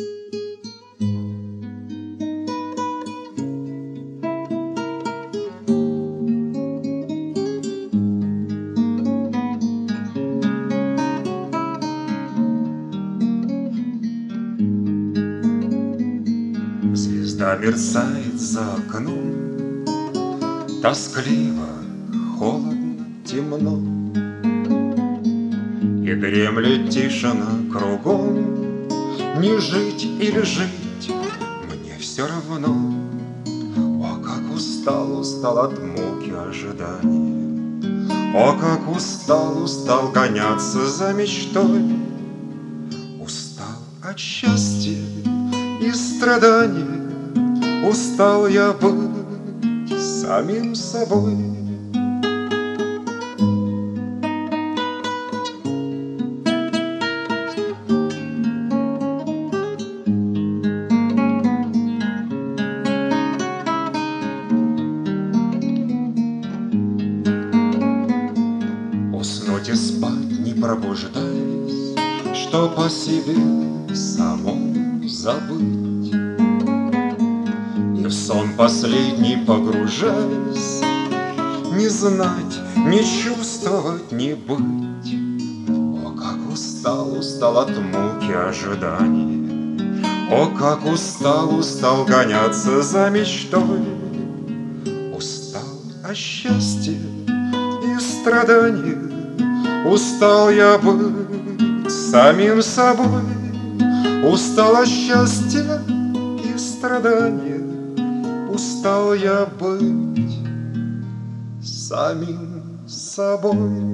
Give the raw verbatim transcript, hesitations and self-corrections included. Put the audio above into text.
Звезда мерцает за окном, тоскливо, холодно, темно, и дремлет тишина кругом. Не жить или жить, мне все равно. О, как устал, устал от муки ожидания, о, как устал, устал гоняться за мечтой. Устал от счастья и страдания, устал я быть самим собой. Уснуть и спать, не пробуждаясь, чтоб о себе самом забыть, и в сон последний погружаясь, не знать, не чувствовать, не быть. О, как устал, устал от муки ожидания, о, как устал, устал гоняться за мечтой. Устал от счастья и страдания, устал я быть самим собой. Устал от счастья и страдания, устал я быть самим собой.